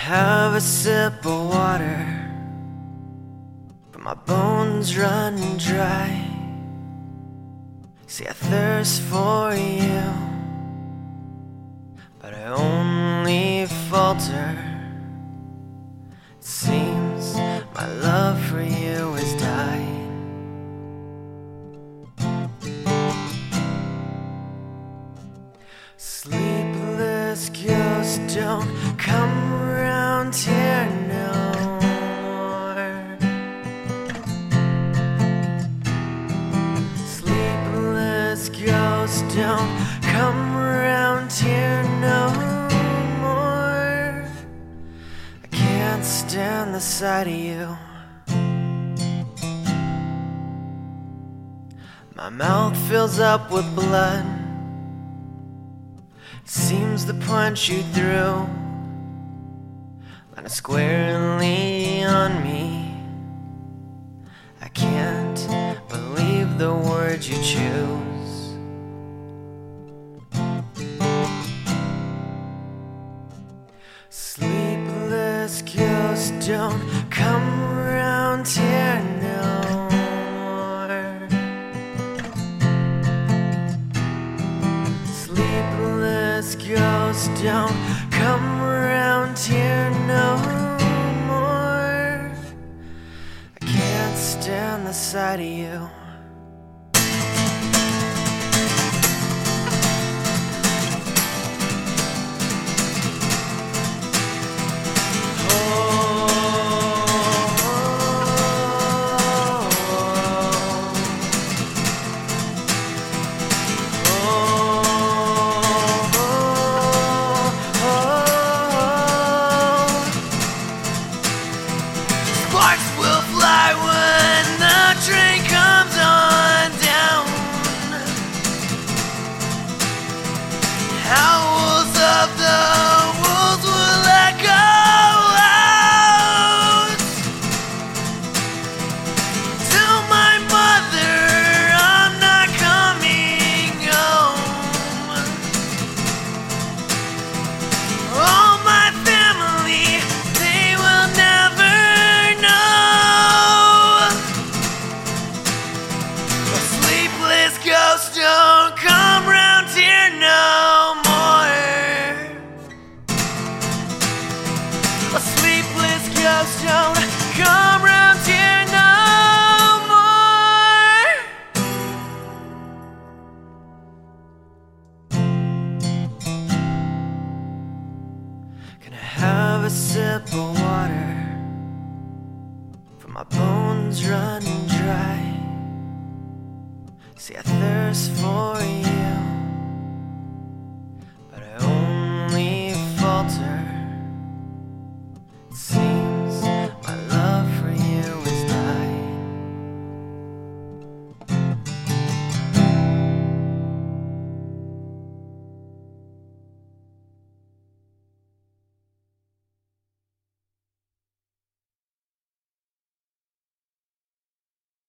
have a sip of water, but my bones run dry. See, I thirst for you, but I only falter. It seems my love for you is dying. Sleepless ghosts don't come around here no more. Sleepless ghosts don't come around here no more. I can't stand the sight of you. My mouth fills up with blood. Seems to punch you through, land squarely on me. I can't believe the words you choose. Sleepless ghosts don't come around here no more. Sleepless ghosts don't come around here no more. I can't stand the sight of you. Sparks will fly when the train comes on down. Howls of the wolves will echo out. Tell my mother I'm not coming home. All my family, they will never ghosts don't come round here no more. A sleepless ghost don't come round here no more. Can I have a sip of water, for my bones run dry. See, I thirst for you.